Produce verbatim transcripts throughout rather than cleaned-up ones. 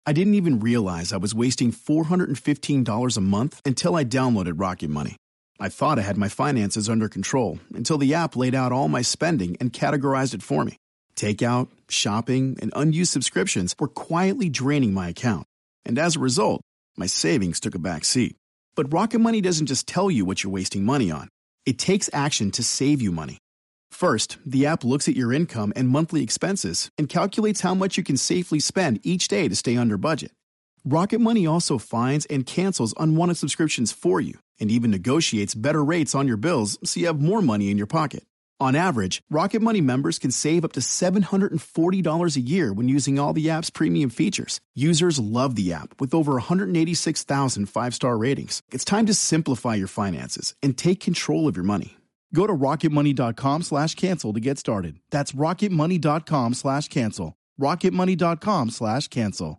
I didn't even realize I was wasting four hundred fifteen dollars a month until I downloaded Rocket Money. I thought I had my finances under control until the app laid out all my spending and categorized it for me. Takeout, shopping, and unused subscriptions were quietly draining my account. And as a result, my savings took a back seat. But Rocket Money doesn't just tell you what you're wasting money on. It takes action to save you money. First, the app looks at your income and monthly expenses and calculates how much you can safely spend each day to stay under budget. Rocket Money also finds and cancels unwanted subscriptions for you and even negotiates better rates on your bills so you have more money in your pocket. On average, Rocket Money members can save up to seven hundred forty dollars a year when using all the app's premium features. Users love the app with over one hundred eighty-six thousand five-star ratings. It's time to simplify your finances and take control of your money. Go to rocketmoney.com slash cancel to get started. That's rocketmoney.com slash cancel. rocketmoney.com slash cancel.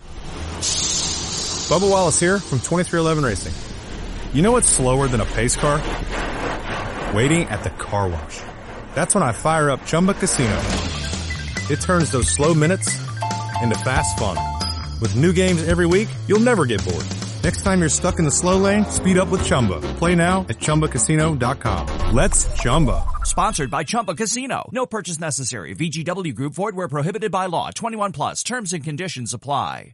Bubba Wallace here from twenty-three eleven Racing. You know what's slower than a pace car? Waiting at the car wash. That's when I fire up Chumba Casino. It turns those slow minutes into fast fun. With new games every week, you'll never get bored. Next time you're stuck in the slow lane, speed up with Chumba. Play now at chumba casino dot com. Let's Chumba. Sponsored by Chumba Casino. No purchase necessary. V G W Group. Void where prohibited by law. twenty-one plus. Terms and conditions apply.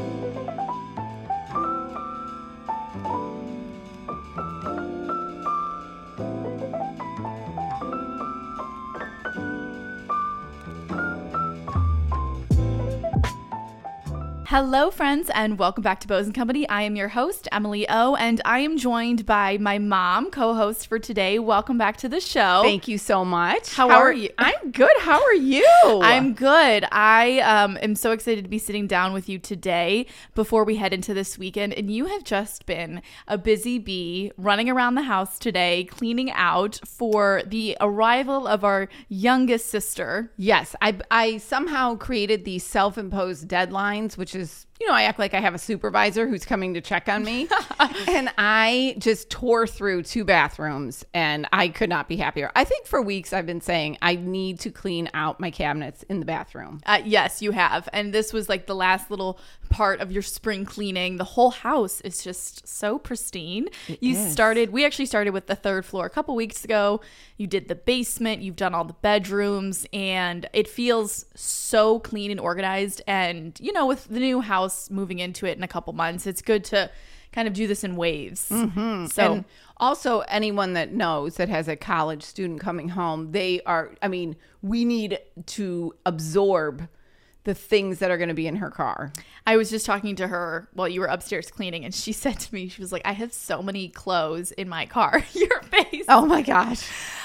Hello, friends, and welcome back to Bows and Company. I am your host, Emily O, and I am joined by my mom, co-host for today. Welcome back to the show. Thank you so much. How, How are, are you? I'm good. How are you? I'm good. I um, am so excited to be sitting down with you today before we head into this weekend, and you have just been a busy bee running around the house today, cleaning out for the arrival of our youngest sister. Yes, I, I somehow created these self-imposed deadlines, which is, you know, I act like I have a supervisor who's coming to check on me. And I just tore through two bathrooms and I could not be happier. I think for weeks I've been saying I need to clean out my cabinets in the bathroom. Uh, yes, you have. And this was like the last little part of your spring cleaning. The whole house is just so pristine. It you is. started, we actually started with the third floor a couple weeks ago. You did the basement, you've done all the bedrooms, and it feels so clean and organized. And, you know, with the new house moving into it in a couple months, it's good to kind of do this in waves. Mm-hmm. So and also anyone that knows that has a college student coming home, they are, I mean, we need to absorb the things that are going to be in her car. I was just talking to her while you were upstairs cleaning, and she said to me, she was like, I have so many clothes in my car. Your face. Oh my gosh.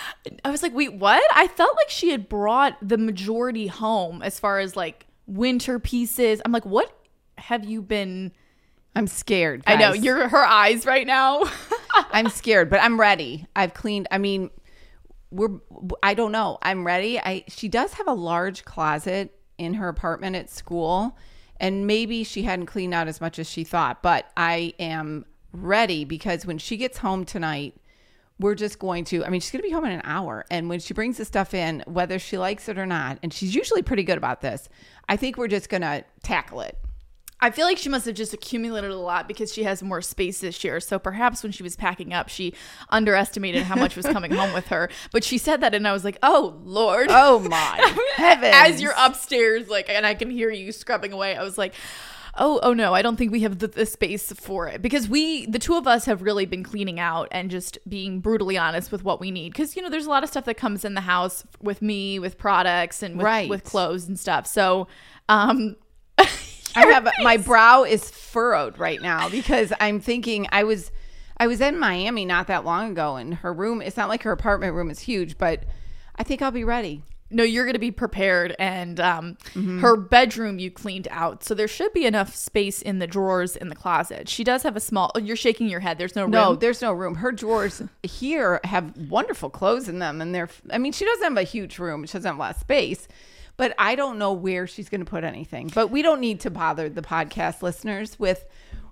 I was like, wait, what? I felt like she had brought the majority home as far as like winter pieces. I'm like, what have you been? I'm scared, guys. I know, you're her eyes right now. I'm scared, but I'm ready. I've cleaned. I mean, we're, I don't know. I'm ready. I, she does have a large closet in her apartment at school, and maybe she hadn't cleaned out as much as she thought, but I am ready because when she gets home tonight, we're just going to, I mean, she's going to be home in an hour. And when she brings the stuff in, whether she likes it or not, and she's usually pretty good about this, I think we're just going to tackle it. I feel like she must have just accumulated a lot because she has more space this year. So perhaps when she was packing up, she underestimated how much was coming home with her. But she said that, and I was like, oh, Lord. Oh, my heavens. As you're upstairs, like, and I can hear you scrubbing away, I was like, oh, oh no, I don't think we have the, the space for it. Because we, the two of us have really been cleaning out and just being brutally honest with what we need. Because, you know, there's a lot of stuff that comes in the house with me, with products and with, right. with clothes and stuff. So, um... I have my brow is furrowed right now because I'm thinking I was I was in Miami not that long ago, and her room, it's not like her apartment room is huge, but I think I'll be ready. No, you're going to be prepared. And um, mm-hmm. her bedroom you cleaned out. So there should be enough space in the drawers in the closet. She does have a small, oh, you're shaking your head. There's no room. No, there's no room. Her drawers here have wonderful clothes in them. And they're, I mean, she doesn't have a huge room. She doesn't have a lot of space. But I don't know where she's going to put anything. But we don't need to bother the podcast listeners with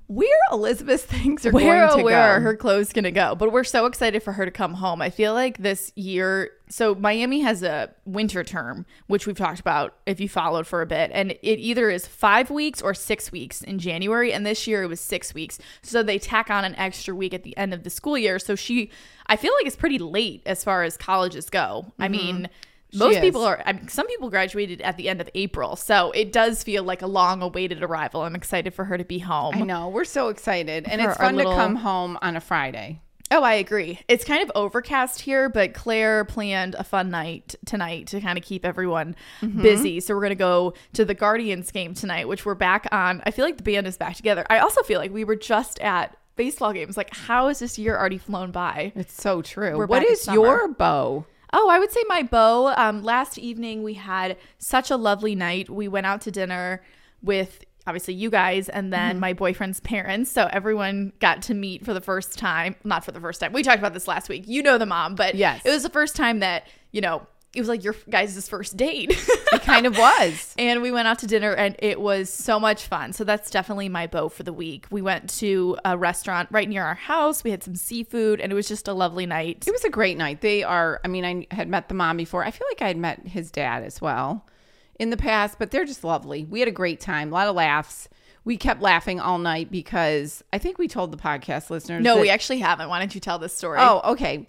where Elizabeth thinks are where, going to where go. are her clothes going to go? But we're so excited for her to come home. I feel like this year, so Miami has a winter term, which we've talked about if you followed for a bit. And it either is five weeks or six weeks in January. And this year it was six weeks. So they tack on an extra week at the end of the school year. So she, I feel like it's pretty late as far as colleges go. Mm-hmm. I mean, most She people is. are, I mean, some people graduated at the end of April. So it does feel like a long awaited arrival. I'm excited for her to be home. I know. We're so excited. And For it's our fun little- to come home on a Friday. Oh, I agree. It's kind of overcast here, but Claire planned a fun night tonight to kind of keep everyone Mm-hmm. busy. So we're going to go to the Guardians game tonight, which we're back on. I feel like the band is back together. I also feel like we were just at baseball games. Like, how has this year already flown by? It's so true. We're What back in is summer. your bow? Oh, I would say my bow. Um, last evening we had such a lovely night. We went out to dinner with obviously you guys and then Mm-hmm. my boyfriend's parents. So everyone got to meet for the first time. Not for the first time. We talked about this last week. You know the mom, but Yes. it was the first time that, you know, it was like your guys' first date. It kind of was. And we went out to dinner and it was so much fun. So that's definitely my bow for the week. We went to a restaurant right near our house. We had some seafood and it was just a lovely night. It was a great night. They are, I mean, I had met the mom before. I feel like I had met his dad as well in the past, but they're just lovely. We had a great time, a lot of laughs. We kept laughing all night because I think we told the podcast listeners. No, that- we actually haven't. Why don't you tell this story? Oh, okay.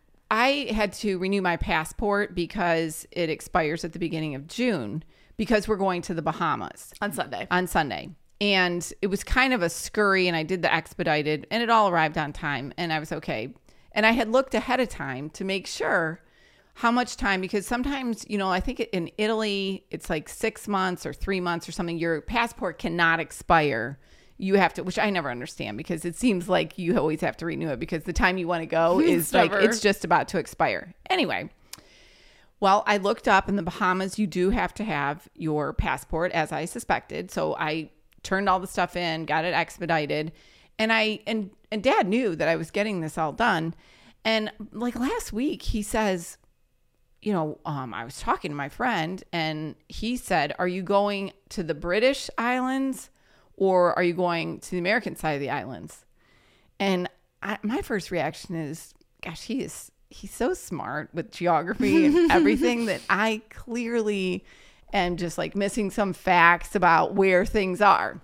I had to renew my passport because it expires at the beginning of June because we're going to the Bahamas On Sunday. on Sunday. And it was kind of a scurry, and I did the expedited, and it all arrived on time, and I was okay. And I had looked ahead of time to make sure how much time, because sometimes, you know, I think in Italy, it's like six months or three months or something. Your passport cannot expire. You have to, which I never understand because it seems like you always have to renew it because the time you want to go is like, never. it's just about to expire. Anyway, well, I looked up in the Bahamas, you do have to have your passport as I suspected. So I turned all the stuff in, got it expedited. And I, and, and dad knew that I was getting this all done. And like last week, he says, you know, um, I was talking to my friend and he said, are you going to the British islands or are you going to the American side of the islands? And I, my first reaction is, gosh, he is, he's so smart with geography and everything that I clearly am just like missing some facts about where things are.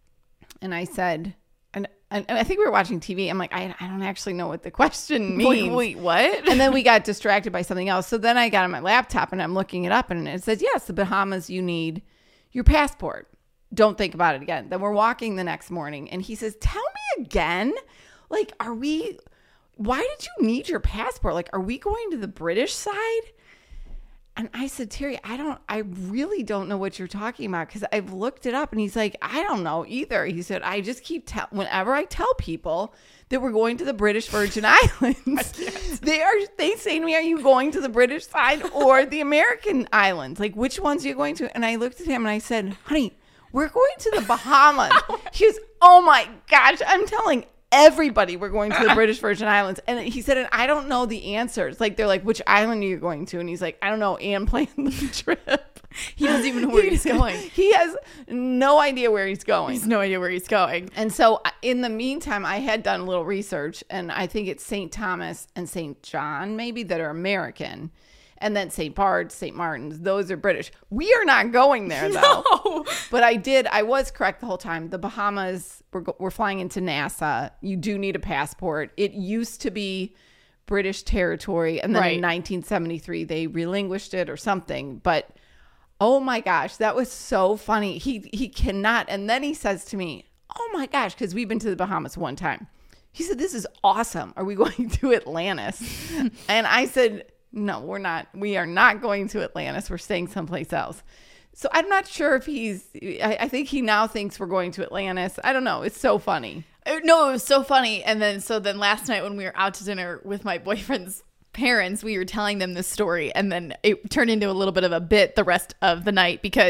And I said, and, and I think we were watching T V. I'm like, I, I don't actually know what the question means. Wait, wait, what? And then we got distracted by something else. So then I got on my laptop and I'm looking it up and it says, yes, the Bahamas, you need your passport. Don't think about it again. Then we're walking the next morning and he says, tell me again, like, are we, why did you need your passport? Like, are we going to the British side? And I said, Terry, I don't, I really don't know what you're talking about because I've looked it up. And he's like, I don't know either. He said, I just keep tell whenever I tell people that we're going to the British Virgin Islands, they are, they say to me, are you going to the British side or the American islands? Like, which ones are you going to? And I looked at him and I said, honey, we're going to the Bahamas. He goes, oh my gosh, I'm telling everybody we're going to the British Virgin Islands. And he said, and I don't know the answers. Like, they're like, which island are you going to? And he's like, I don't know. Anne planned the trip. He doesn't even know where he's going. He has no idea where he's going. He has no idea where he's going. And so in the meantime, I had done a little research, and I think it's Saint Thomas and Saint John, maybe, that are American. And then Saint Bart's, Saint Martin's, those are British. We are not going there, though. No. But I did, I was correct the whole time. The Bahamas, we're, go- we're flying into Nassau. You do need a passport. It used to be British territory. And then Right. in nineteen seventy-three, they relinquished it or something. But oh my gosh, that was so funny. He, he cannot. And then he says to me, oh my gosh, because we've been to the Bahamas one time. He said, this is awesome. Are we going to Atlantis? And I said, no, we're not. We are not going to Atlantis. We're staying someplace else. So I'm not sure if he's, I, I think he now thinks we're going to Atlantis. I don't know. It's so funny. Uh, No, it was so funny. And then, so then last night when we were out to dinner with my boyfriend's parents, we were telling them this story. And then it turned into a little bit of a bit the rest of the night because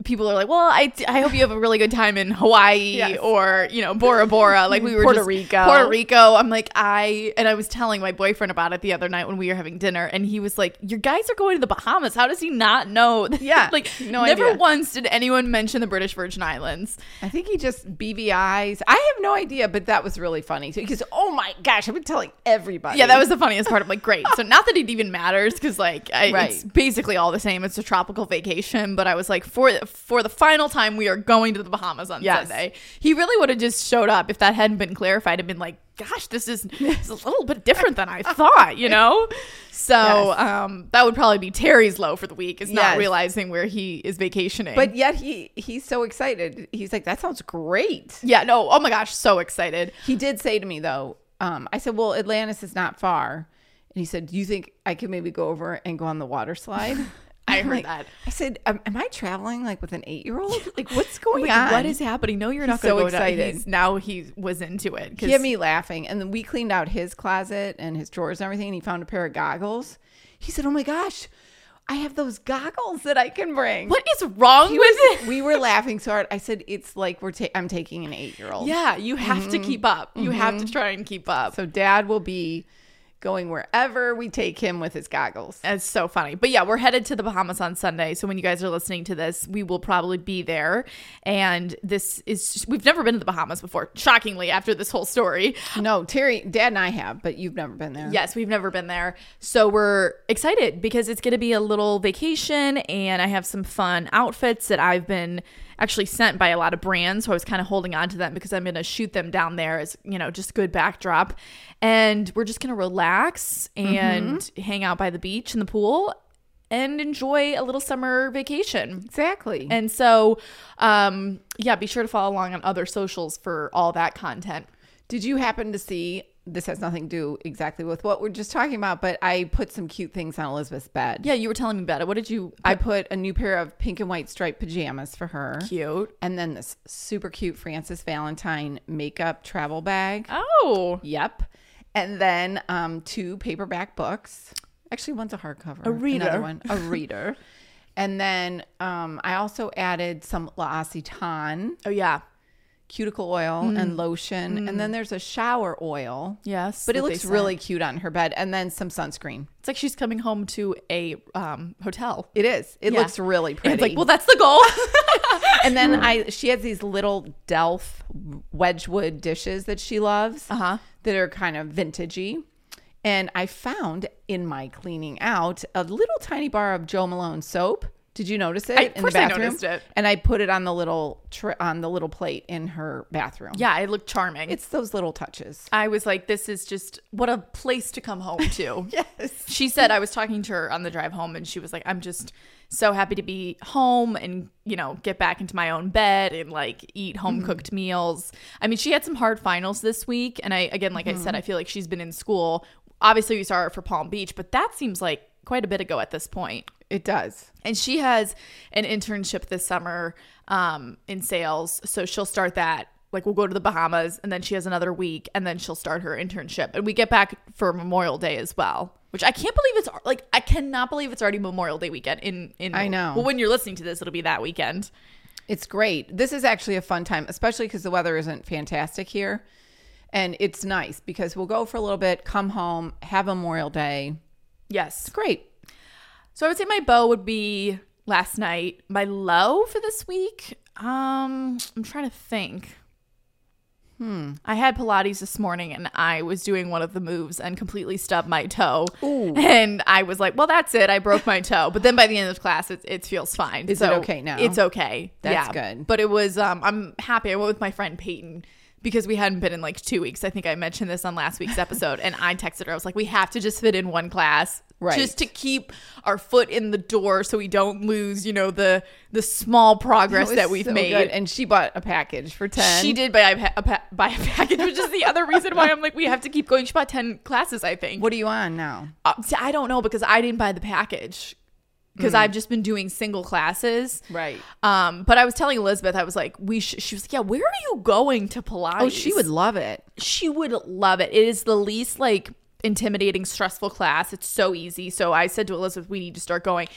people are like, well, I, I hope you have a really good time in Hawaii Yes. or, you know, Bora Bora. Like we were Puerto just, Rico. Puerto Rico. I'm like, I, and I was telling my boyfriend about it the other night when we were having dinner, and he was like, your guys are going to the Bahamas. How does he not know? Yeah, like no never idea. once did anyone mention the British Virgin Islands. I think he just B V Is. I have no idea, but that was really funny too. Because oh my gosh, I've been telling everybody. Yeah, that was the funniest part. I'm like, great. So not that it even matters, because like I, Right. it's basically all the same. It's a tropical vacation. But I was like, for for the final time, we are going to the Bahamas on Yes. Sunday. He really would have just showed up if that hadn't been clarified and been like, gosh, this is, this is a little bit different than I thought, you know? So Yes. um, that would probably be Terry's low for the week, is not Yes. realizing where he is vacationing. But yet he he's so excited. He's like, that sounds great. yeah, no, oh my gosh, so excited. He did say to me though, um, I said, well, Atlantis is not far. And he said, do you think I could maybe go over and go on the water slide? I I'm heard like- that. I said, am, am I traveling like with an eight-year-old? Like, what's going Like, on? what is happening? No, you're not He's so going to go down. excited. He's, now he was into it. 'cause- He had me laughing. And then we cleaned out his closet and his drawers and everything. And he found a pair of goggles. He said, oh my gosh, I have those goggles that I can bring. What is wrong He with was- it? we were laughing so hard. I said, it's like we're ta- I'm taking an eight-year-old. Yeah, you have to keep up. You have to try and keep up. So dad will be going wherever we take him with his goggles. It's so funny. But yeah, we're headed to the Bahamas on Sunday. So when you guys are listening to this, we will probably be there. And this is, we've never been to the Bahamas before, shockingly, after this whole story. No, Terry, dad and I have, but you've never been there. Yes, we've never been there. So we're excited because it's going to be a little vacation, and I have some fun outfits that I've been actually sent by a lot of brands. So I was kind of holding on to them because I'm going to shoot them down there as, you know, just good backdrop. And we're just going to relax and Mm-hmm. hang out by the beach and the pool and enjoy a little summer vacation. Exactly. And so, um, yeah, be sure to follow along on other socials for all that content. Did you happen to see, this has nothing to do exactly with what we're just talking about, but I put some cute things on Elizabeth's bed. Yeah, you were telling me about it. What did you? I put a new pair of pink and white striped pajamas for her. Cute. And then this super cute Frances Valentine makeup travel bag. Oh, Yep. And then um, two paperback books. Actually, one's a hardcover. A reader. Another one, a reader. And then um, I also added some L'Occitane oh yeah. cuticle oil and lotion. And then there's a shower oil. Yes, But it that they looks sent. really cute on her bed. And then some sunscreen. It's like she's coming home to a um, hotel. It is. It Yeah. looks really And pretty. it's like, well, that's the goal. And then I she has these little Delft Wedgwood dishes that she loves Uh-huh. that are kind of vintagey. And I found in my cleaning out a little tiny bar of Jo Malone soap. Did you notice it I- in of the course I bathroom? noticed it. And I put it on the little tr- on the little plate in her bathroom. Yeah, it looked charming. It's those little touches. I was like, this is just what a place to come home to. Yes. She said, I was talking to her on the drive home, and she was like, I'm just so happy to be home and, you know, get back into my own bed and like eat home cooked Mm-hmm. meals. I mean, she had some hard finals this week. And I, again, like I Mm-hmm. said, I feel like she's been in school. Obviously, we saw her for Palm Beach, but that seems like quite a bit ago at this point. It does. And she has an internship this summer um, in sales. So she'll start that. Like, we'll go to the Bahamas, and then she has another week, and then she'll start her internship. And we get back for Memorial Day as well, which I can't believe it's, like, I cannot believe it's already Memorial Day weekend. In, in I know. Well, when you're listening to this, it'll be that weekend. It's great. This is actually a fun time, especially because the weather isn't fantastic here. And it's nice because we'll go for a little bit, come home, have Memorial Day. Yes. It's great. So I would say my bow would be last night. My low for this week, um, I'm trying to think. Hmm. I had Pilates this morning, and I was doing one of the moves and completely stubbed my toe. Ooh. And I was like, well, that's it. I broke my toe. But then by the end of class, it, it feels fine. Is it okay now? It's okay. That's Yeah. good. But it was, um, I'm happy. I went with my friend Peyton because we hadn't been in like two weeks. I think I mentioned this on last week's episode. And I texted her. I was like, we have to just fit in one class. Right. Just to keep our foot in the door so we don't lose, you know, the the small progress It was that we've so made. good. And she bought a package for ten. She did buy a, pa- a, pa- buy a package, which is the other reason why I'm like, we have to keep going. She bought ten classes, I think. What are you on now? Uh, see, I don't know because I didn't buy the package because I've just been doing single classes. Right. Um, but I was telling Elizabeth, I was like, we. Sh-, she was like, yeah, where are you going to Pilates? Oh, she would love it. She would love it. It is the least like intimidating, stressful class. It's so easy. So I said to Elizabeth, we need to start going.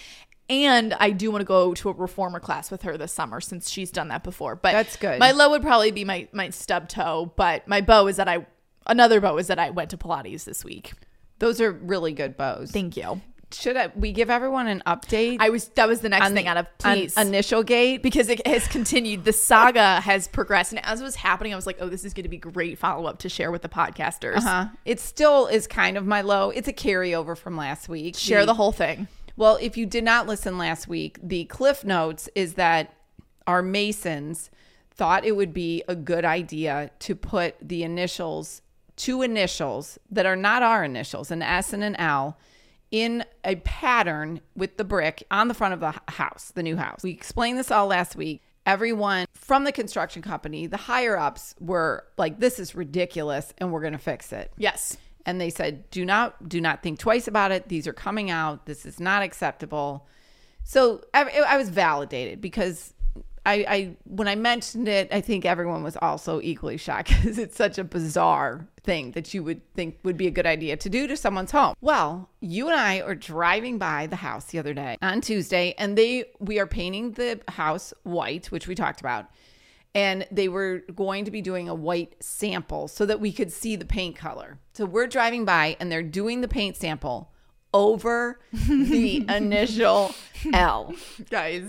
And I do want to go to a reformer class with her this summer since she's done that before. But that's good. My low would probably be my, my stub toe. But my bow is that I, another bow is that I went to Pilates this week. Those are really good bows. Thank you. Should I, we give everyone an update? I was that was the next on thing the, out of please on Initial Gate, because it has continued. The saga has progressed, and as it was happening, I was like, "Oh, this is going to be great follow up to share with the podcasters." Uh-huh. It still is kind of my low. It's a carryover from last week. Share the, the whole thing. Well, if you did not listen last week, the Cliff Notes is that our Masons thought it would be a good idea to put the initials, two initials that are not our initials, an S and an L, in a pattern with the brick on the front of the house, the new house. We explained this all last week. Everyone from the construction company, the higher ups, were like, this is ridiculous and we're going to fix it. Yes. And they said, do not, do not think twice about it. These are coming out. This is not acceptable. So I, I was validated because I, I, when I mentioned it, I think everyone was also equally shocked because it's such a bizarre thing that you would think would be a good idea to do to someone's home. Well, you and I are driving by the house the other day on Tuesday, and they we are painting the house white, which we talked about, and they were going to be doing a white sample so that we could see the paint color. So we're driving by, and they're doing the paint sample over the initial L. Guys.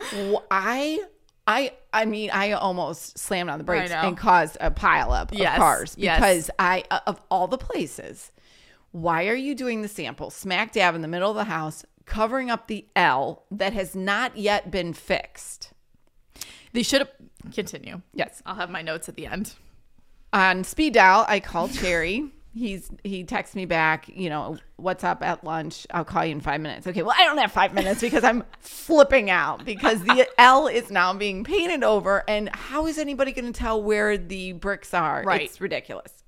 I... I I mean, I almost slammed on the brakes I know. and caused a pileup Yes, of cars yes. because I, of all the places, why are you doing the sample smack dab in the middle of the house, covering up the L that has not yet been fixed? They should have... Continue. Yes. I'll have my notes at the end. On speed dial, I called Cherry. He's he texts me back, you know, what's up at lunch? I'll call you in five minutes. Okay, well, I don't have five minutes because I'm flipping out because the L is now being painted over. And how is anybody going to tell where the bricks are? Right. It's ridiculous.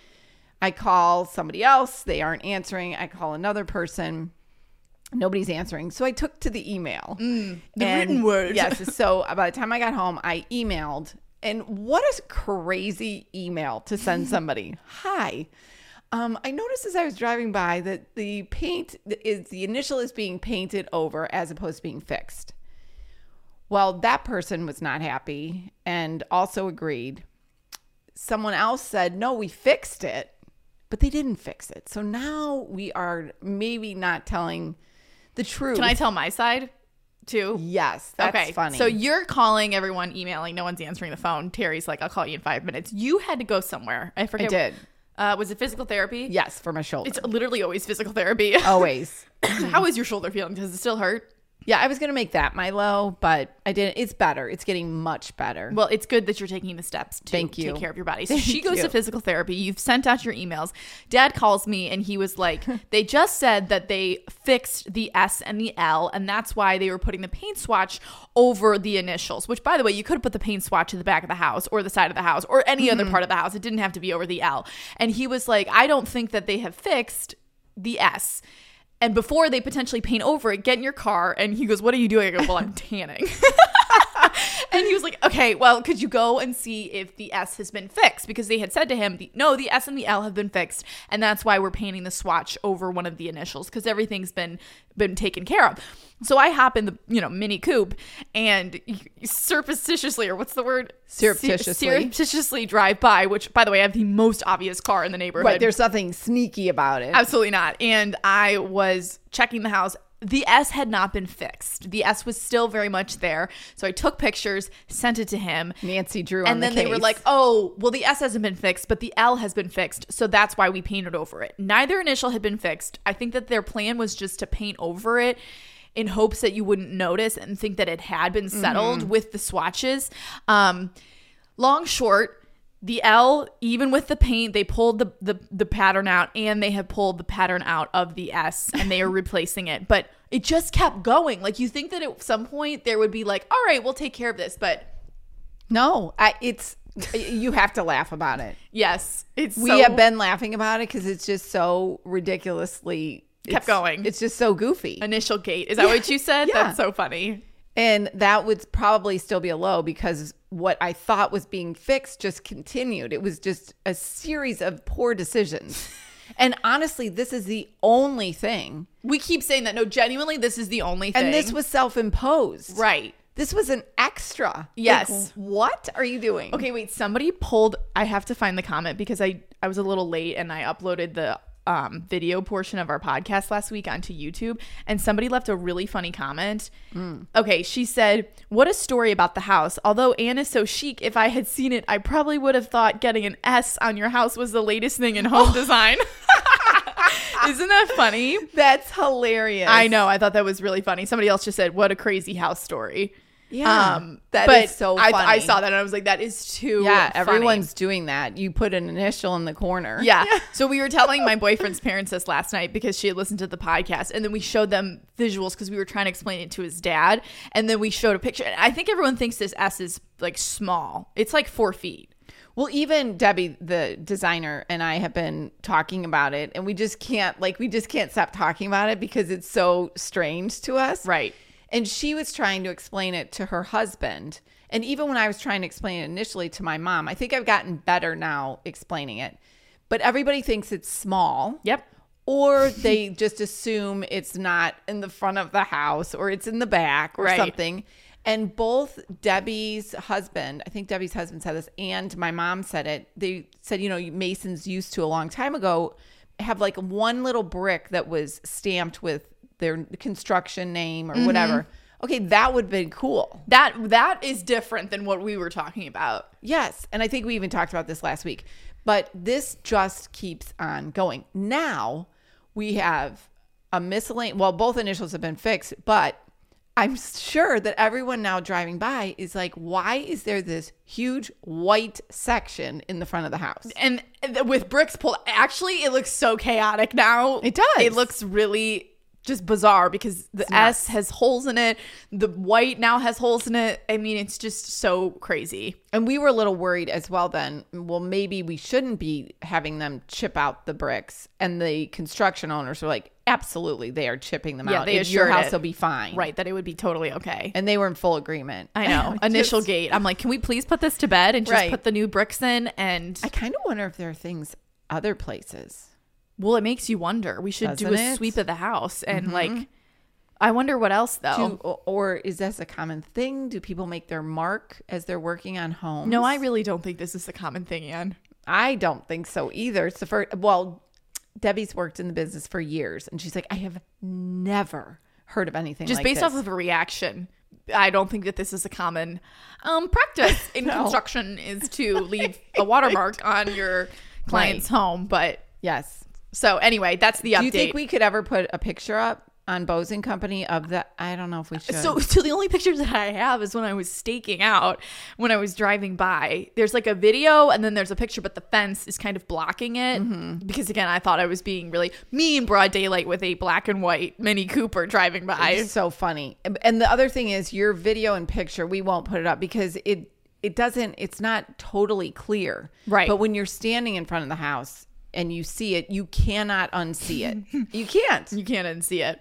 I call somebody else. They aren't answering. I call another person. Nobody's answering. So I took to the email. Mm, the written word. Yes. So by the time I got home, I emailed. And what a crazy email to send somebody. Hi. Um, I noticed as I was driving by that the paint is the initial is being painted over as opposed to being fixed. Well, that person was not happy and also agreed. Someone else said, no, we fixed it, but they didn't fix it. So now we are maybe not telling the truth. Can I tell my side too? Yes, that's okay. funny. So you're calling everyone, emailing, no one's answering the phone. Terry's like, I'll call you in five minutes. You had to go somewhere. I I forget. did. Uh, was it physical therapy? Yes, for my shoulder. It's literally always physical therapy. Always. How is your shoulder feeling? Does it still hurt? Yeah, I was going to make that my low, but I didn't. It's better. It's getting much better. Well, it's good that you're taking the steps to Thank you. take care of your body. So Thank she goes you. to physical therapy. You've sent out your emails. Dad calls me and he was like, they just said that they fixed the S and the L, and that's why they were putting the paint swatch over the initials, which, by the way, you could have put the paint swatch in the back of the house or the side of the house or any mm-hmm. other part of the house. It didn't have to be over the L. And he was like, I don't think that they have fixed the S. And before they potentially paint over it, get in your car. And he goes, what are you doing? I go, well, I'm tanning. And he was like, okay, well, could you go and see if the S has been fixed? Because they had said to him, the, no, the S and the L have been fixed. And that's why we're painting the swatch over one of the initials because everything's been been taken care of. So I hop in the, you know, Mini Coupe and surreptitiously, or what's the word? Surreptitiously. Surreptitiously drive by, which, by the way, I have the most obvious car in the neighborhood. Right, there's nothing sneaky about it. Absolutely not. And I was checking the house. The S had not been fixed. The S was still very much there. So I took pictures, sent it to him. Nancy drew on And then the they were case. like, oh, well, the S hasn't been fixed, but the L has been fixed. So that's why we painted over it. Neither initial had been fixed. I think that their plan was just to paint over it in hopes that you wouldn't notice and think that it had been settled mm-hmm. with the swatches. Um, long, short. The L, even with the paint, they pulled the, the, the pattern out and they have pulled the pattern out of the S and they are replacing it. But it just kept going. Like, you think that at some point there would be like, all right, we'll take care of this. But no, I, it's you have to laugh about it. yes, it's we so, have been laughing about it because it's just so ridiculously kept going. It's just so goofy. Initial gate. Is that yeah. what you said? Yeah. That's so funny. And that would probably still be a low because what I thought was being fixed just continued. It was just a series of poor decisions. And honestly, this is the only thing. We keep saying that. No, genuinely, this is the only thing. And this was self-imposed. right. This was an extra. Yes. Like, what are you doing? Okay, wait. Somebody pulled. I have to find the comment because I I was a little late and I uploaded the um, video portion of our podcast last week onto YouTube, and somebody left a really funny comment. Mm. Okay, she said, "What a story about the house. Although Anne is so chic, if I had seen it, I probably would have thought getting an S on your house was the latest thing in home design." Isn't that funny? That's hilarious. I know. I thought that was really funny. Somebody else just said, "What a crazy house story." Yeah, um, that but is so I, funny. I saw that and I was like, that is too Yeah, funny. everyone's doing that. You put an initial in the corner. Yeah. So we were telling my boyfriend's parents this last night because she had listened to the podcast, and then we showed them visuals because we were trying to explain it to his dad, and then we showed a picture. I think everyone thinks this S is like small. It's like four feet. Well, even Debbie, the designer, and I have been talking about it, and we just can't, like, we just can't stop talking about it because it's so strange to us. Right. And she was trying to explain it to her husband. And even when I was trying to explain it initially to my mom, I think I've gotten better now explaining it. But everybody thinks it's small. Yep. Or they just assume it's not in the front of the house or it's in the back or Right. something. And both Debbie's husband, I think Debbie's husband said this, and my mom said it. They said, you know, Masons used to a long time ago have like one little brick that was stamped with their construction name or mm-hmm. whatever. Okay, that would have been cool. That that is different than what we were talking about. Yes, and I think we even talked about this last week. But this just keeps on going. Now we have a miscellaneous, well, both initials have been fixed, but I'm sure that everyone now driving by is like, why is there this huge white section in the front of the house? And with bricks pulled, actually, it looks so chaotic now. It does. It looks really just bizarre because the It's nuts. S has holes in it. The white now has holes in it. I mean, it's just so crazy. And we were a little worried as well then, well, maybe we shouldn't be having them chip out the bricks. And the construction owners were like, absolutely, they are chipping them Yeah, out. they If your assured house it. will be fine. Right, that it would be totally okay. And they were in full agreement. I know. Just- Initial gate. I'm like, can we please put this to bed and just Right. put the new bricks in? And I kind of wonder if there are things other places. well, it makes you wonder. We should do Doesn't a it? sweep of the house and like, I wonder what else though. Do, or, or is this a common thing? Do people make their mark as they're working on homes? No, I really don't think this is a common thing, Anne. I don't think so either. It's the first, well, Debbie's worked in the business for years, and she's like, I have never heard of anything Just like based this. off of a reaction, I don't think that this is a common um, practice in No. construction is to leave a watermark on your client's home. But Yes. so anyway, that's the update. Do you think we could ever put a picture up on Bose and Company of that? I don't know if we should. So, so the only pictures that I have is when I was staking out, when I was driving by. There's like a video and then there's a picture, but the fence is kind of blocking it. Mm-hmm. Because again, I thought I was being really me in broad daylight with a black and white Mini Cooper driving by. It's so funny. And the other thing is your video and picture, we won't put it up because it it doesn't, it's not totally clear. Right. But when you're standing in front of the house and you see it, you cannot unsee it. You can't. You can't unsee it.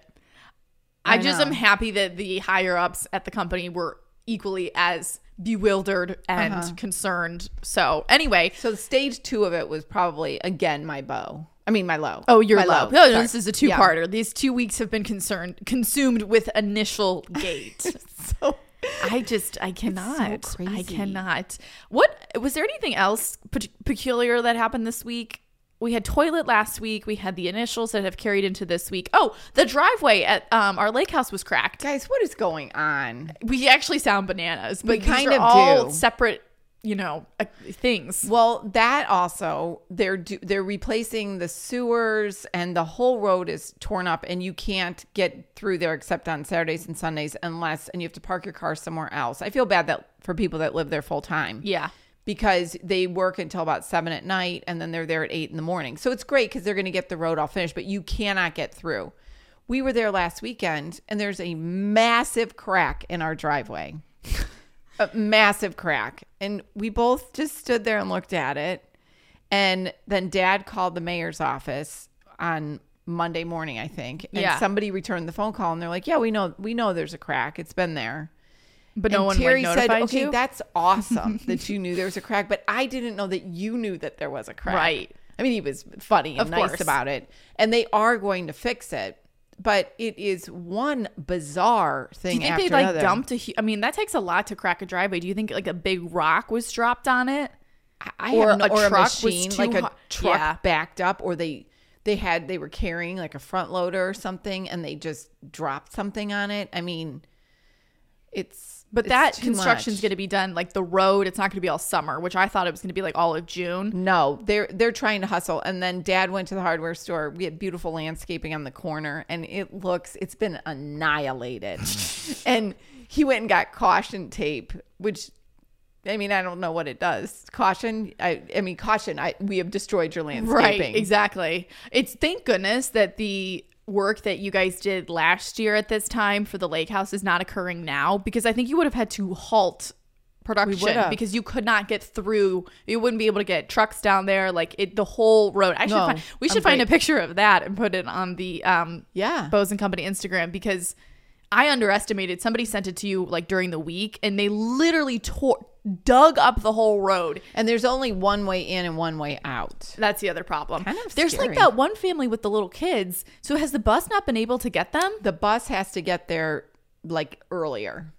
I I, just know. am happy that the higher ups at the company were equally as bewildered and Uh-huh. concerned. So anyway, So stage two of it was probably, again, my bow. I mean, my low. oh, you're My low. low. No, no, Sorry. this is a two-parter. These two weeks have been concerned consumed with initial gate. So I just I cannot. I crazy. cannot. What was there anything else pe- peculiar that happened this week? We had toilet last week. We had the initials that have carried into this week. Oh, the driveway at um, our lake house was cracked. guys, what is going on? We actually sound bananas, but We these kind are of all do. separate, you know, uh, things. Well, that also, they're do, they're replacing the sewers and the whole road is torn up and you can't get through there except on Saturdays and Sundays unless, and you have to park your car somewhere else. I feel bad that for people that live there full time. Yeah. Because they work until about seven at night and then they're there at eight in the morning. So it's great because they're going to get the road all finished, but you cannot get through. We were there last weekend and there's a massive crack in our driveway. A massive crack. And we both just stood there and looked at it. And then Dad called the mayor's office on Monday morning, I think. And Yeah. somebody returned the phone call and they're like, yeah, we know we know there's a crack. It's been there. But no And one Terry like, said, notified okay, you. that's awesome that you knew there was a crack, but I didn't know that you knew that there was a crack. Right. I mean, he was funny and Of nice course. about it. And they are going to fix it. But it is one bizarre Do thing you think after they like another. dumped a hu- I mean, that takes a lot to crack a driveway. Do you think like a big rock was dropped on it? I or have no, a or truck a was machine, too like a hot- truck Yeah. backed up, or they they had they were carrying like a front loader or something, and they just dropped something on it. I mean, it's But it's that too construction's much. going to be done like the road. It's not going to be all summer, which I thought it was going to be like all of June. No, they're they're trying to hustle. And then Dad went to the hardware store. We had beautiful landscaping on the corner, and it looks it's been annihilated. And he went and got caution tape, which I mean I don't know what it does. Caution, I I mean caution. I we have destroyed your landscaping. Right, exactly. It's thank goodness that the work that you guys did last year at this time for the lake house is not occurring now, because I think you would have had to halt production would've. because you could not get through. You wouldn't be able to get trucks down there, like it the whole road. I should No, find, we I'm should find a great. picture of that and put it on the um Yeah. Bose and Company Instagram, because I underestimated. Somebody sent it to you like during the week, and they literally tore dug up the whole road. And there's only one way in and one way out. That's the other problem. Kind of There's scary. like that one family with the little kids. So has the bus not been able to get them? The bus has to get there like earlier.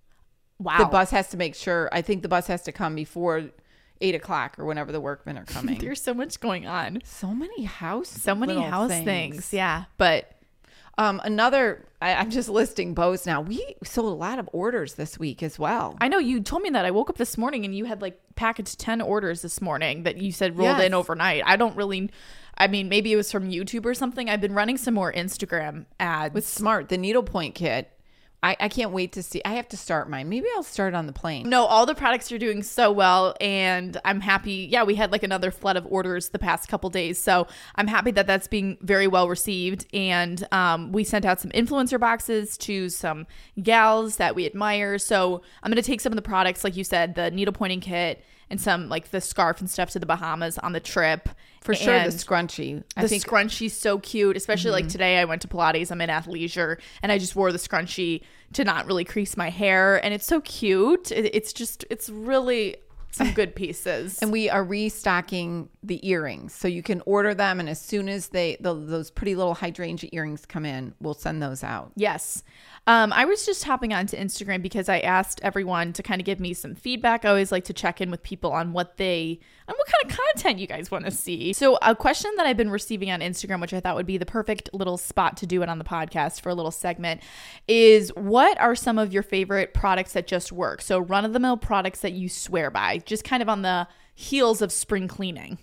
Wow. The bus has to make sure. I think the bus has to come before eight o'clock or whenever the workmen are coming. There's so much going on. so many house, So many little house things. Yeah. But Um, another. I, I'm just listing Bose now. We sold a lot of orders this week as well. I know you told me that. I woke up this morning and you had like packaged ten orders this morning that you said rolled Yes. in overnight. I don't really, I mean, maybe it was from YouTube or something. I've been running some more Instagram ads. With Smart, the needlepoint kit. I, I can't wait to see. I have to start mine. Maybe I'll start on the plane. No, all the products are doing so well, and I'm happy. Yeah, we had like another flood of orders the past couple days, so I'm happy that that's being very well received. And um, we sent out some influencer boxes to some gals that we admire. So I'm going to take some of the products, like you said, the needle pointing kit and some like the scarf and stuff to the Bahamas on the trip. For sure, And the scrunchie. I the think scrunchie's so cute, especially like today I went to Pilates. I'm in athleisure and I just wore the scrunchie to not really crease my hair, and it's so cute. It, it's just it's really some good pieces. And we are restocking the earrings, so you can order them, and as soon as they the, those pretty little hydrangea earrings come in, we'll send those out. Yes. Um, I was just hopping onto Instagram because I asked everyone to kind of give me some feedback. I always like to check in with people on what they, on what kind of content you guys want to see. So a question that I've been receiving on Instagram, which I thought would be the perfect little spot to do it on the podcast for a little segment, is what are some of your favorite products that just work? So run of the mill products that you swear by, just kind of on the heels of spring cleaning.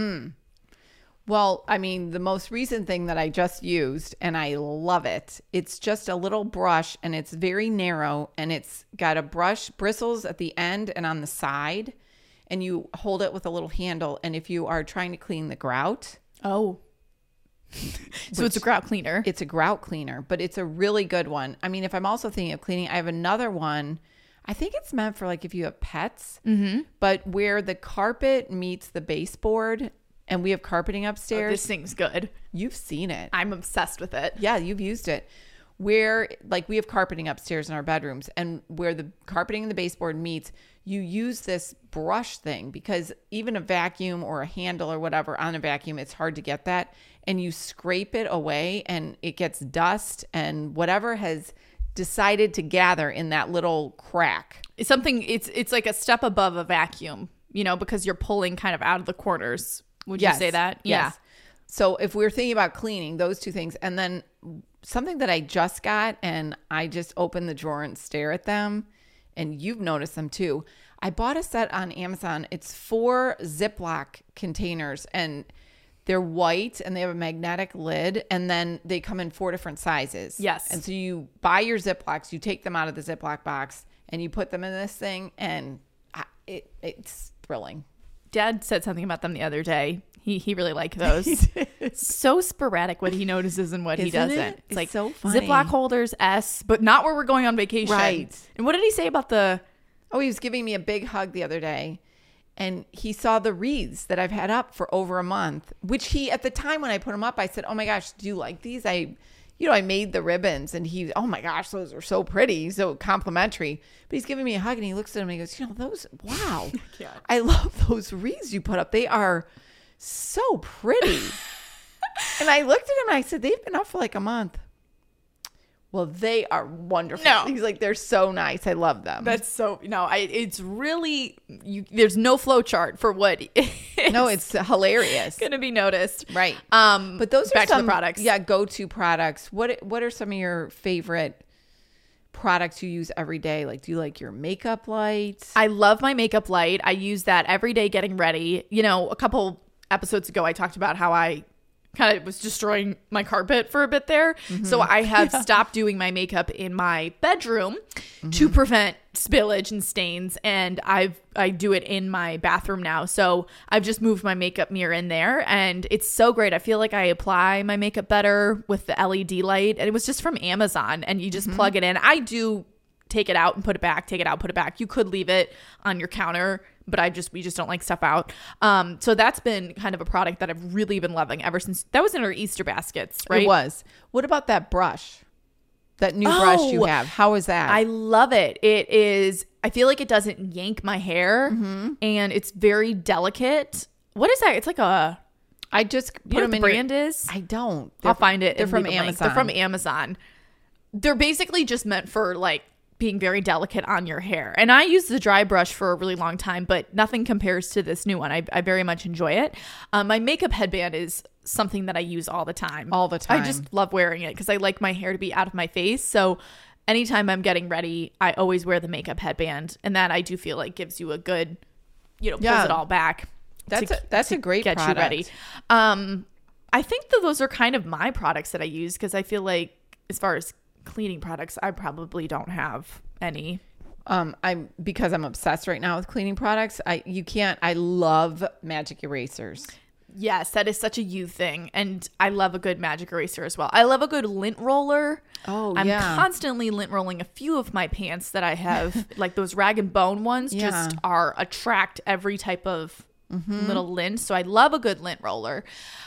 Well, I mean, the most recent thing that I just used, and I love it, it's just a little brush, and it's very narrow, and it's got a brush bristles at the end and on the side, and you hold it with a little handle, and if you are trying to clean the grout, Oh. So it's a grout cleaner. it's a grout cleaner, but it's a really good one. I mean, if I'm also thinking of cleaning, I have another one. I think it's meant for like if you have pets, mm-hmm. but where the carpet meets the baseboard, and we have carpeting upstairs. This thing's good. You've seen it. I'm obsessed with it. Yeah, you've used it. Where, like, we have carpeting upstairs in our bedrooms, and where the carpeting and the baseboard meets, you use this brush thing, because even a vacuum or a handle or whatever on a vacuum, it's hard to get that. And you scrape it away, and it gets dust and whatever has decided to gather in that little crack. It's something, it's it's like a step above a vacuum, you know, because you're pulling kind of out of the corners. Would Yes. you say that? Yes. So if we're thinking about cleaning, those two things, and then something that I just got, and I just open the drawer and stare at them, and you've noticed them too. I bought a set on Amazon. It's four Ziploc containers, and they're white, and they have a magnetic lid, and then they come in four different sizes. Yes. And so you buy your Ziplocs, you take them out of the Ziploc box, and you put them in this thing, and I- it it's thrilling. Dad said something about them the other day. He he really liked those. So sporadic what he notices and what he Isn't doesn't. it? It's It's like so funny. Ziploc holders, S, but not where we're going on vacation. Right. And what did he say about the Oh, he was giving me a big hug the other day, and he saw the wreaths that I've had up for over a month, which he, at the time when I put them up, I said, oh my gosh, do you like these? I, you know, I made the ribbons, and he, oh my gosh, those are so pretty, so complimentary. But he's giving me a hug, and he looks at him and he goes, you know, those, wow. I love those wreaths you put up. They are so pretty. And I looked at him and I said, they've been out for like a month. Well, they are wonderful. No. He's like, they're so nice. I love them. That's so, no, I, it's really, you, there's no flow chart for what no, it's hilarious. going to be noticed. Right. Um, But those back are some to the products. Yeah, go-to products. What What are some of your favorite products you use every day? Like, do you like your makeup light? I love my makeup light. I use that every day getting ready. You know, a couple episodes ago, I talked about how I kind of was destroying my carpet for a bit there. Mm-hmm. So I have yeah. stopped doing my makeup in my bedroom mm-hmm. to prevent spillage and stains. And I've, I do it in my bathroom now. So I've just moved my makeup mirror in there and it's so great. I feel like I apply my makeup better with the L E D light, and it was just from Amazon, and you just mm-hmm. plug it in. I do take it out and put it back, take it out, put it back. You could leave it on your counter, but I just, we just don't like stuff out. Um, so that's been kind of a product that I've really been loving ever since. That was in our Easter baskets, right? It was. What about that brush? That new oh, brush you have. How is that? I love it. It is, I feel like it doesn't yank my hair mm-hmm. and it's very delicate. What is that? It's like a, I just put you know them what in the brand your, is? I don't. They're I'll find it. They're from Amazon. They're from Amazon. They're basically just meant for like being very delicate on your hair. And I used the dry brush for a really long time, but nothing compares to this new one. I, I very much enjoy it. Um, my makeup headband is something that I use all the time. All the time. I just love wearing it because I like my hair to be out of my face. So anytime I'm getting ready, I always wear the makeup headband. And that I do feel like gives you a good, you know, pulls yeah. it all back. That's to, a, that's to a great get product. you ready. Um, I think that those are kind of my products that I use because I feel like as far as cleaning products, I probably don't have any. Um, I'm because I'm obsessed right now with cleaning products. I you can't. I love magic erasers. Yes, that is such a you thing, and I love a good magic eraser as well. I love a good lint roller. Oh, I'm yeah. constantly lint rolling a few of my pants that I have, like those rag and bone ones. Yeah. Just are attract every type of mm-hmm. little lint. So I love a good lint roller.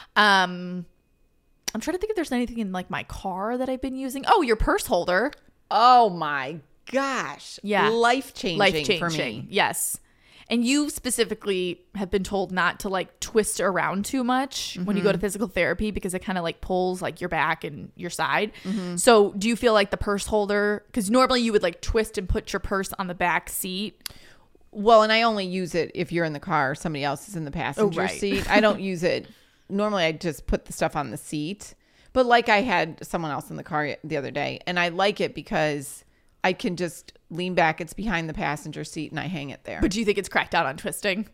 Um, I'm trying to think if there's anything in like my car that I've been using. Oh, your purse holder. Oh my gosh. Yeah. Life changing Life changing for me. Yes. And you specifically have been told not to like twist around too much mm-hmm. when you go to physical therapy because it kind of like pulls like your back and your side. Mm-hmm. So do you feel like the purse holder, because normally you would like twist and put your purse on the back seat? Well, and I only use it if you're in the car, somebody else is in the passenger oh, right. seat. I don't use it. Normally I just put the stuff on the seat. But like I had someone else in the car the other day, and I like it because I can just lean back. It's behind the passenger seat and I hang it there. But do you think it's cracked out on twisting?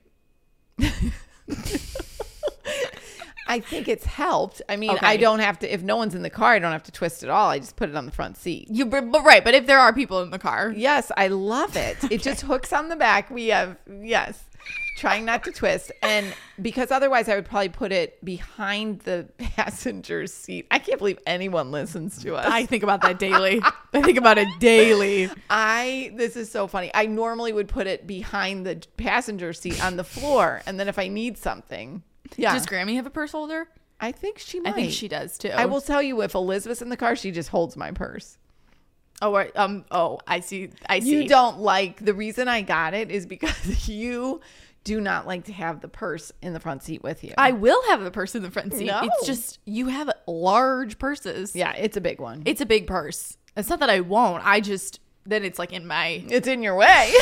I think it's helped. I mean, Okay. I don't have to, if no one's in the car, I don't have to twist at all. I just put it on the front seat. You, but right. But if there are people in the car. Yes, I love it. It just hooks on the back. We have, yes, trying not to twist. And because otherwise I would probably put it behind the passenger seat. I can't believe anyone listens to us. I think about that daily. I think about it daily. I, this is so funny. I normally would put it behind the passenger seat on the floor. And then if I need something. Yeah. Does Grammy have a purse holder? I think she might. I think she does too. I will tell you, if Elizabeth's in the car, she just holds my purse. Oh, right. um, oh, I see. I see. You don't like, the reason I got it is because you do not like to have the purse in the front seat with you. I will have the purse in the front seat. No. It's just, you have large purses. Yeah, it's a big one. It's a big purse. It's not that I won't. I just, then it's like in my. It's in your way.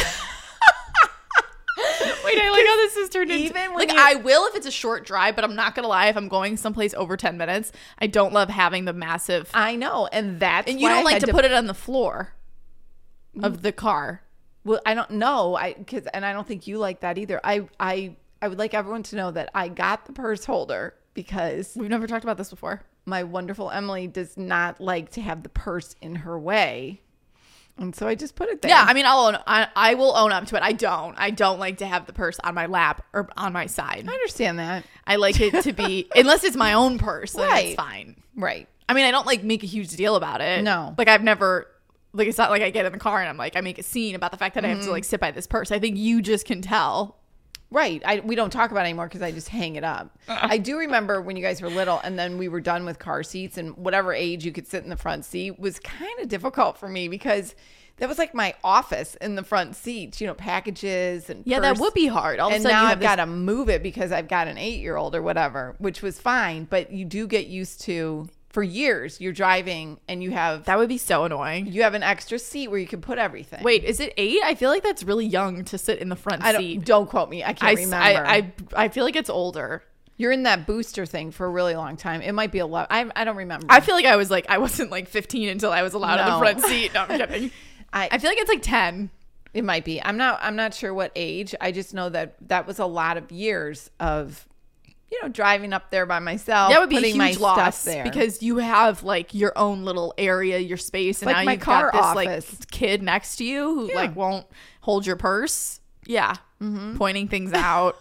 Wait, I like how this is turned into. Even when like, you- I will if it's a short drive, but I'm not going to lie. If I'm going someplace over ten minutes, I don't love having the massive. I know. And that's and you why don't I like had to, put it on the floor of the car. Well, I don't know. I because and I don't think you like that either. I I I would like everyone to know that I got the purse holder because We've never talked about this before. my wonderful Emily does not like to have the purse in her way. And so I just put it there. Yeah, I mean, I'll own, I, I will own up to it. I don't. I don't like to have the purse on my lap or on my side. I understand that. I like it to be, unless it's my own purse, then Right. it's fine. Right. I mean, I don't like make a huge deal about it. No. Like I've never, like it's not like I get in the car and I'm like, I make a scene about the fact that mm-hmm. I have to like sit by this purse. I think you just can tell. Right. I, we don't talk about it anymore because I just hang it up. I do remember when you guys were little and then we were done with car seats and whatever age you could sit in the front seat was kind of difficult for me because that was like my office in the front seats, you know, packages and Yeah, purse. that would be hard. All of a And sudden now you I've have this- got to move it because I've got an eight-year-old or whatever, which was fine. But you do get used to, for years, you're driving and you have That would be so annoying. you have an extra seat where you can put everything. Wait, is it eight? I feel like that's really young to sit in the front I don't, seat. don't quote me. I can't I, remember. I, I, I feel like it's older. You're in that booster thing for a really long time. It might be eleven. I, I don't remember. I feel like I was like, I wasn't like fifteen until I was allowed in the No. front seat. No, I'm kidding. I, I feel like it's like ten. It might be. I'm not. I'm not sure what age. I just know that that was a lot of years of, you know, driving up there by myself. That would be a putting my huge loss stuff there because you have like your own little area, your space, and Like now my you've car got this office. like kid next to you who Yeah. like won't hold your purse. Yeah, mm-hmm. Pointing things out.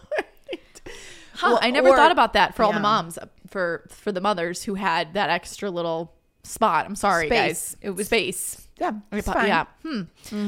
Huh, Well, I never or- thought about that for all the yeah. moms, for for the mothers who had that extra little spot. I'm sorry, Space. guys. It was- space. Yeah, it's fine. Yeah. Hmm.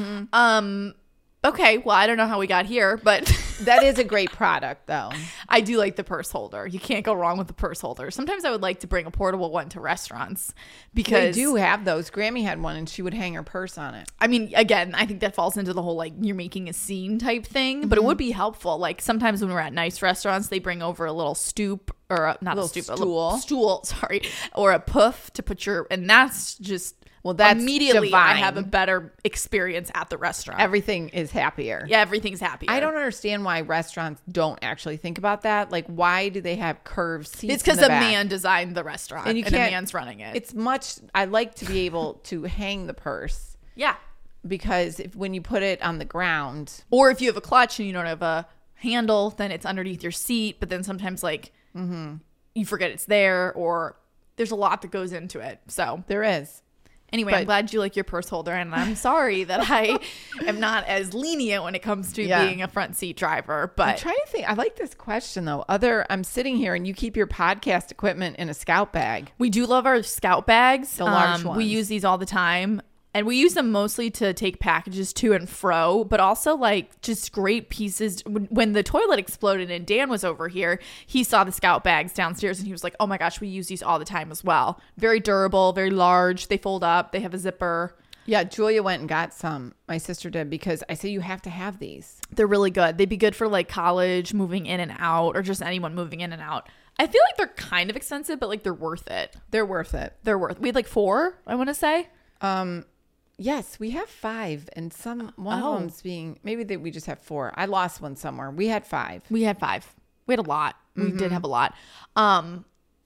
Um. Okay. Well, I don't know how we got here, but That is a great product, though. I do like the purse holder. You can't go wrong with the purse holder. Sometimes I would like to bring a portable one to restaurants They because do have those. Grammy had one, and she would hang her purse on it. I mean, again, I think that falls into the whole like you're making a scene type thing, Mm-hmm. but it would be helpful. Like sometimes when we're at nice restaurants, they bring over a little stoop or a, not Little a stoop, a stool. little stool, sorry, or a puff to put your, and that's just Well, that's immediately divine. I have a better experience at the restaurant. Everything is happier. yeah, everything's happier. I don't understand why restaurants don't actually think about that. Like, why do they have curved seats? It's because in the a back? man designed the restaurant and, you a can't- man's running it. It's much. I like to be able to hang the purse yeah. because if when you put it on the ground, Or if you have a clutch and you don't have a handle, then it's underneath your seat. But then sometimes like Mm-hmm. you forget it's there, or there's a lot that goes into it. So there is. anyway, I'm But- glad you like your purse holder, and I'm sorry that I am not as lenient when it comes to Yeah. being a front seat driver. I'm But trying to think. I like this question though. Other, I'm sitting here and you keep your podcast equipment in a Scout bag. we do love our Scout bags. The large Um, We ones. use these all the time. And we use them mostly to take packages to and fro, but also like just great pieces. When, when the toilet exploded and Dan was over here, he saw the Scout bags downstairs and he was like, oh my gosh, we use these all the time as well. Very durable, very large. They fold up. They have a zipper. Yeah, Julia went and got some. My sister did because I said you have to have these. They're really good. They'd be good for like college, moving in and out, or just anyone moving in and out. I feel like they're kind of expensive, but like they're worth it. They're worth it. They're worth. We had like four, I want to say. Um, yes, we have five, and some one Oh. of them's being maybe that we just have four. I lost one somewhere. We had five. We had five. We had a lot. We did have a lot. Um,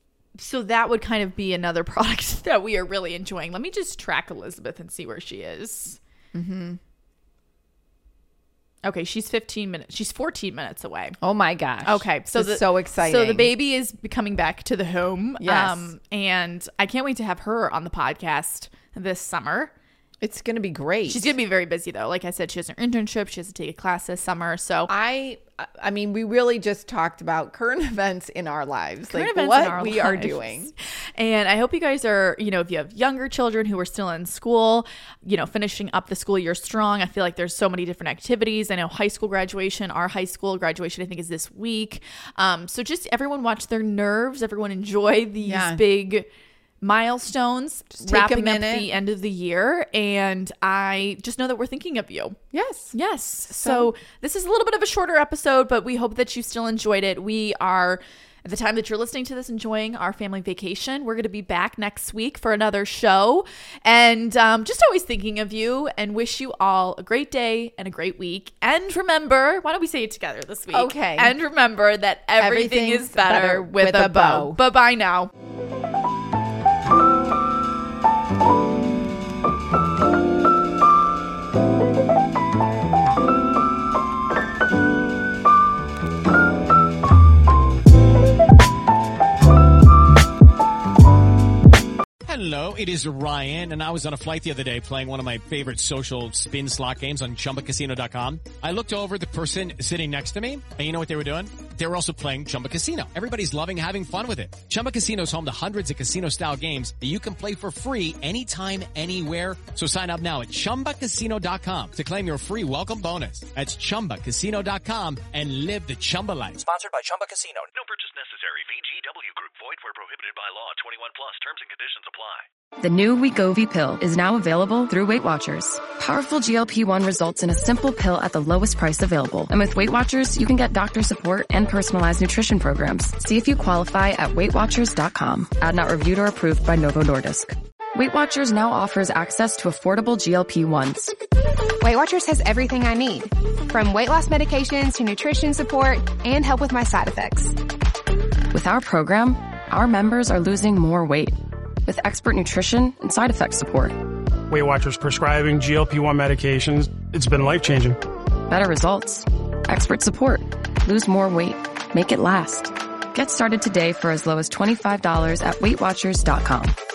so that would kind of be another product that we are really enjoying. Let me just track Elizabeth and see where she is. Mm-hmm. Okay, she's fifteen minutes. She's fourteen minutes away. Oh my gosh. Okay, so This the, is so exciting. So the baby is coming back to the home. Yes. Um, and I can't wait to have her on the podcast this summer. It's going to be great. She's gonna be very busy though. Like I said, she has her internship. She has to take a class this summer. So I I mean, we really just talked about current events in our lives, current like events what in our we are lives. doing. And I hope you guys are, you know, if you have younger children who are still in school, you know, finishing up the school year strong. I feel like there's so many different activities. I know high school graduation, our high school graduation, I think is this week. Um, so just everyone watch their nerves. Everyone enjoy these Yeah. big milestones, Just take a wrapping up minute. the end of the year. And I just know that we're thinking of you. Yes. Yes. So this is a little bit of a shorter episode, but we hope that you still enjoyed it. We are, at the time that you're listening to this, enjoying our family vacation. We're going to be back next week for another show. And um, just always thinking of you, and wish you all a great day and a great week. And remember, why don't we say it together this week? Okay. And remember that everything Everything's is better, better with, with a a bow. bow. Bye-bye now. Hello, it is Ryan, and I was on a flight the other day playing one of my favorite social spin slot games on Chumba Casino dot com. I looked over at the person sitting next to me, and you know what they were doing? They were also playing Chumba Casino. Everybody's loving having fun with it. Chumba Casino is home to hundreds of casino-style games that you can play for free anytime, anywhere. So sign up now at chumba casino dot com to claim your free welcome bonus. That's chumba casino dot com and live the Chumba life. Sponsored by Chumba Casino. No purchase necessary. V G W Group. Void where prohibited by law. twenty-one plus. Terms and conditions apply. The new Wegovy pill is now available through Weight Watchers. Powerful G L P one results in a simple pill at the lowest price available. And with Weight Watchers, you can get doctor support and personalized nutrition programs. See if you qualify at weight watchers dot com. Ad not reviewed or approved by Novo Nordisk. Weight Watchers now offers access to affordable G L P ones. Weight Watchers has everything I need, from weight loss medications to nutrition support and help with my side effects. With our program, our members are losing more weight with expert nutrition and side effect support. Weight Watchers prescribing G L P one medications. It's been life-changing. Better results. Expert support. Lose more weight. Make it last. Get started today for as low as twenty-five dollars at weight watchers dot com.